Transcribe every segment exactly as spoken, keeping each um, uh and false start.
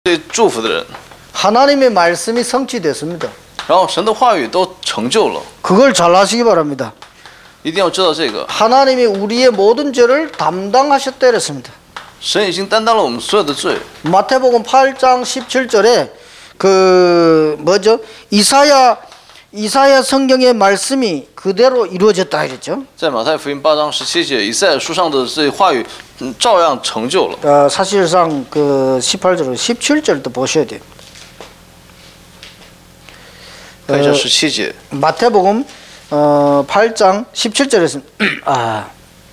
被祝福的人。 하나님의 말씀이 성취됐습니다. 然后神的话语都成就了， 그걸 잘 아시기 바랍니다. 一定要知道这个。 하나님이 우리의 모든 죄를 담당하셨다 그랬습니다. 神已经担当了我们所有的罪。 마태복음 팔 장 십칠 절에 그 뭐죠? 이사야 이사야 성경의 말씀이 그대로 이루어졌다 그랬죠. 在马太福音八章十七节，以赛亚书上的这话语，嗯，照样成就了。 어, 사실상 그 십팔 절, 십칠 절도 보셔야 돼요. 看一下十七节， 마태복음 어, 팔 장 십칠 절에서 아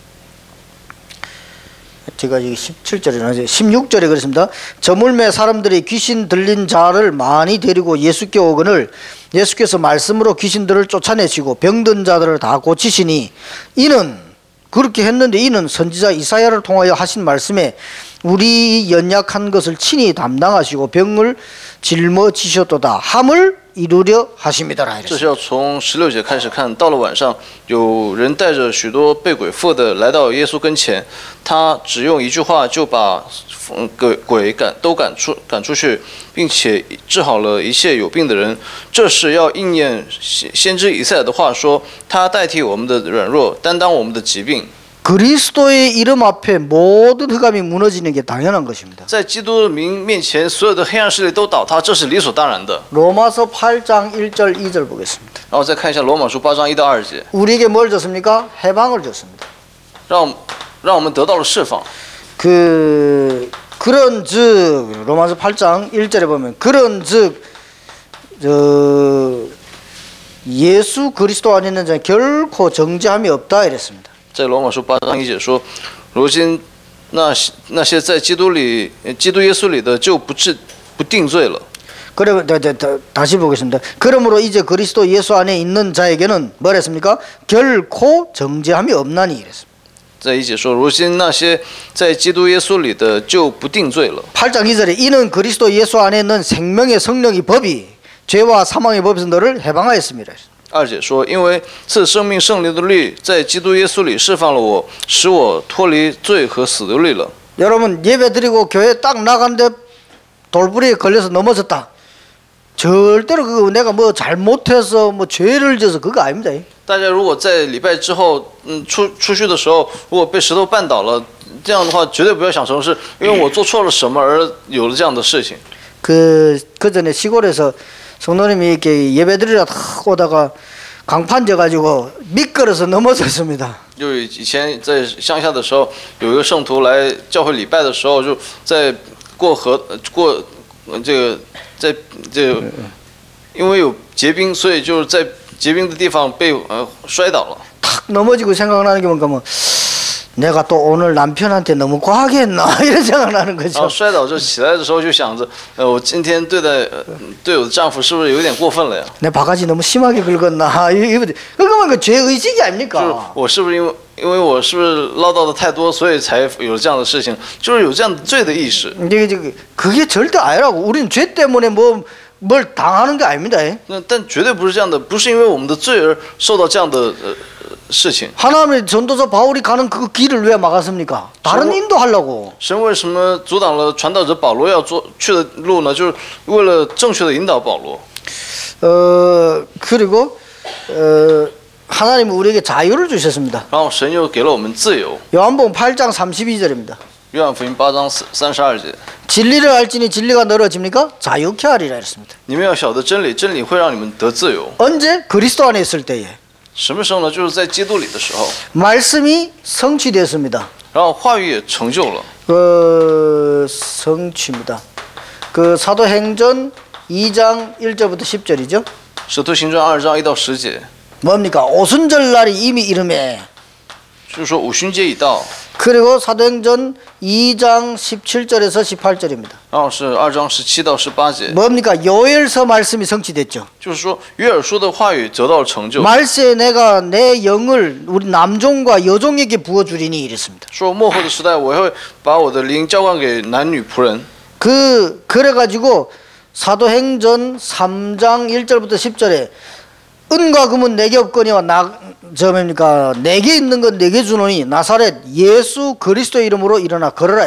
제가 여기 십칠 절에 나오죠. 십육 절에 그랬습니다. 저물매 사람들이 귀신 들린 자를 많이 데리고 예수께 오거늘 예수께서 말씀으로 귀신들을 쫓아내시고 병든 자들을 다 고치시니 이는 그렇게 했는데 이는 선지자 이사야를 통하여 하신 말씀에 우리 연약한 것을 친히 담당하시고 병을 짊어지셨도다 함을 이루려 하십니다. 这是要从十六节开始看。到了晚上，有人带着许多被鬼附的来到耶稣跟前，他只用一句话就把嗯鬼鬼赶都赶出赶出去，并且治好了一切有病的人。这是要应验先先知以赛亚的话说，他代替我们的软弱，担当我们的疾病。 그리스도의 이름 앞에 모든 흑암이 무너지는 게 당연한 것입니다. 在基督的名面前，所有的黑暗势力都倒塌，这是理所当然的。 로마서 팔 장 일 절 이 절 보겠습니다. 然后再看一下罗马书八章一到二节， 우리에게 뭘 줬습니까? 해방을 줬습니다. 让让我们得到了释放。 그 그런즉 로마서 팔 장 일 절에 보면 그런즉 저 예수 그리스도 안에 있는 자는 결코 정죄함이 없다 이랬습니다. 在罗马书八章一节说，如今那那些在基督里、基督耶稣里的就不治不定罪了。 그래, 다시 보겠습니다. 그러므로 이제 그리스도 예수 안에 있는 자에게는 뭐랬습니까? 결코 정죄함이 없나니 이랬습니다. 在一节说，如今那些在基督耶稣里的就不定罪了。 팔 장 이 절에 이는 그리스도 예수 안에 있는 생명의 성령이 법이 죄와 사망의 법에서 너를 해방하였습니다. 二节说，因为赐生命圣灵的律在基督耶稣里释放了我，使我脱离罪和死的律了。 여러분 예배 드리고 교회 딱 나갔는데 돌부리에 걸려서 넘어졌다. 절대로 그거 내가 뭐 잘못해서 뭐 죄를 져서 그거 아닙니다. 大家如果在礼拜之后，嗯，出出去的时候，如果被石头绊倒了，这样的话绝对不要想成是因为我做错了什么而有了这样的事情。 그, 그 전에 시골에서 성도님이 이렇게 예배 드리러 탁 오다가 강판 져가지고 미끄러서 넘어졌습니다. 就以前在乡下的时候，有一个圣徒来教会礼拜的时候，就在过河过这个在这个，因为有结冰，所以就是在结冰的地方被呃摔倒了。 탁 넘어지고 생각나는 게 뭔가 뭐 내가 또 오늘 남편한테 너무 과하게 했나 이런 생각나는 然 거죠. 后摔倒就起来的时候就想着，呃，我今天对待呃对我的丈夫是不是有点过分了呀？ 내 바가지 너무 심하게 긁었나 이거 그거만 그 죄의식이 就是 아닙니까? 我是不是因为因为我是不是唠叨的太多，所以才有了这样的事情？就是有这样的罪的意识。 이게 저기 그게 절대 아니라고. 우리는 죄 때문에 뭐 뭘 당하는 게 아닙니다. 那但绝对不是这样的，不是因为我们的罪而受到这样的呃事情。 하나님의 전도자 바울이 가는 그 길을 왜 막았습니까? 다른 인도하려고. 神为什么阻挡了传道者保罗要做去的路呢？就是为了正确的引导保罗。 어 그리고 어 하나님은 우리에게 자유를 주셨습니다. 然后神又给了我们自由。 요한복음 팔 장 삼십이 절입니다. 约翰福音八章三十二节， 진리를 알지니 진리가 너러집니까? 자유케 하리라 했습니다. 你们要晓得真理，真理会让你们得自由。 언제? 그리스도 안에 있을 때에. 什么时候呢？就是在基督里的时候。 말씀이 성취되었습니다. 然后话语也成就了。 그 성취입니다. 그 사도행전 이 장 일 절부터 십 절이죠. 使徒行传二章一到十节， 뭡니까? 오순절 날이 이미 이름에. 就是说五旬节已到。 그리고 사도행전 이 장 십칠 절에서 십팔 절입니다. 然后是二章十七到十八节， 뭡니까? 요엘서 말씀이 성취됐죠. 就是说约珥书的话语得到了成就。 말세에 내가 내 영을 우리 남종과 여종에게 부어주리니 이랬습니다. 说末后的时代，我会把我的灵交换给男女仆人。 그 그래가지고 사도행전 삼 장 일 절부터 십 절에 은과 금은 내게 없거니와 나 저 뭡니까 내게 있는 건 내게 주노니 나사렛 예수 그리스도 이름으로 일어나 걸어라 이랬습니다.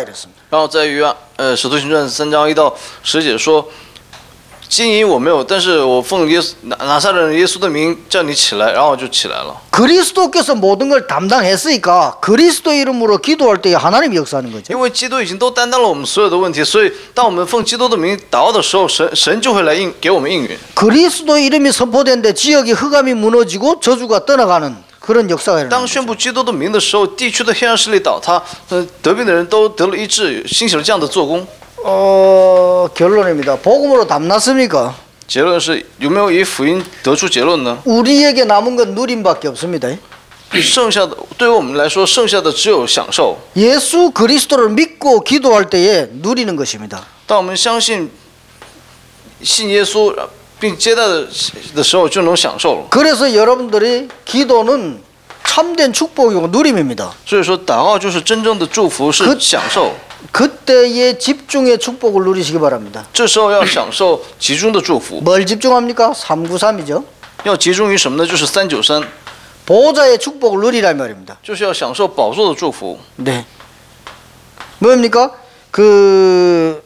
然后在约翰呃使徒行传三章一到十节说，金银我没有，但是我奉耶稣拿拿撒勒人耶稣的名叫你起来，然后我就起来了。 그리스도께서 모든 걸 담당했으니까 그리스도 이름으로 기도할 때 하나님이 역사하는 거죠. 因为基督已经都担当了我们所有的问题，所以当我们奉基督的名祷告的时候，神神就会来应给我们应允。 그리스도 이름이 선포된데 지역이 흑암이 무너지고 저주가 떠나가는 그런 역사가 当 일어나는 宣布基督的名的时候，地区的黑暗势力倒塌，呃，得病的人都得了医治，兴起了这样的做工。 어, 결론입니다. 복음으로 답났습니까? 结论是有没有以福音得出结论呢？ 우리에게 남은 건 누림밖에 없습니다. 剩下的对于我们来说，剩下的只有享受。 예수 그리스도를 믿고 기도할 때에 누리는 것입니다. 当我们相信、信耶稣并接待的的时候，就能享受了。 그래서 여러분들이 기도는 참된 축복이고 누림입니다. 所以说，祷告就是真正的祝福，是 그 享受。 그때의 집중의 축복을 누리시기 바랍니다. 这时候要享受集中的祝福。 뭘 집중합니까? 삼구삼이죠. 要集中于什么呢？就是三九三， 보좌의 축복을 누리란 말입니다. 就是要享受宝座的祝福。 네. 뭐입니까? 그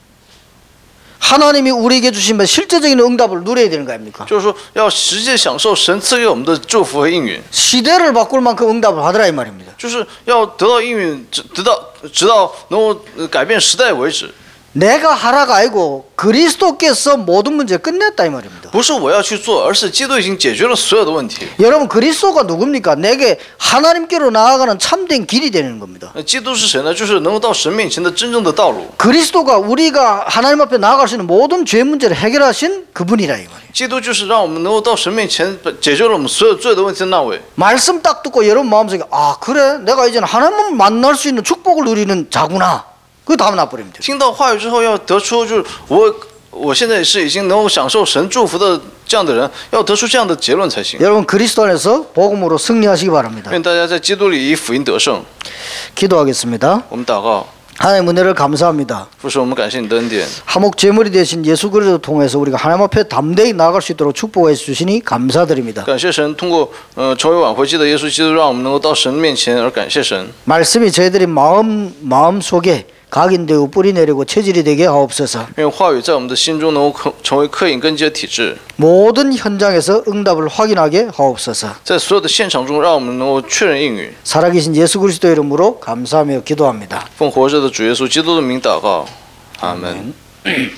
하나님이 우리에게 주신 실제적인 응답을 누려야 되는 거 아닙니까? 就是说，要实际享受神赐给我们的祝福和应允， 시대를 바꿀 만큼 응답을 받으라 이 말입니다. 就是要得到应允，直得到直到能够呃改变时代为止。 내가 하라가 아니고 그리스도께서 모든 문제를 끝냈다 이 말입니다. 不是我要去做，而是基督已经解决了所有的问题。 여러분 그리스도가 누굽니까? 내게 하나님께로 나아가는 참된 길이 되는 겁니다. 那基督是谁呢？就是能够到神面前的真正的道路。 그리스도가 우리가 하나님 앞에 나아갈 수 있는 모든 죄 문제를 해결하신 그분이라 이 말이에요. 基督就是让我们能够到神面前解决了我们所有罪的问题的那位。 말씀 딱 듣고 여러분 마음속에 아 그래 내가 이제는 하나님을 만날 수 있는 축복을 누리는 자구나. 그 다음 나버립니다. 听到话语之后，要得出就是我我现在是已经能够享受神祝福的这样的人，要得出这样的结论才行。 여러분 그리스도 안에서 복음으로 승리하시기 바랍니다. 愿大家在基督里以福音得胜。 기도하겠습니다. 我们祷告， 하나님 은혜를 감사합니다. 父神，我们感谢你的恩典。 화목 제물이 되신 예수 그리스도 통해서 우리가 하나님 앞에 담대히 나아갈 수 있도록 축복해 주시니 감사드립니다. 感谢神，通过呃成为挽回祭的耶稣基督，让我们能够到神面前而感谢神。 말씀이 저희들이 마음 마음 속에 각인되고 뿌리내리고 체질이 되게 하옵소서. 愿话语在我们的心中能够成为刻印根基的体质， 모든 현장에서 응답을 확인하게 하옵소서. 在所有的现场中，让我们能够确认应允。 살아계신 예수 그리스도 이름으로 감사하며 기도합니다. 奉活着的主耶稣基督的名祷告，阿门。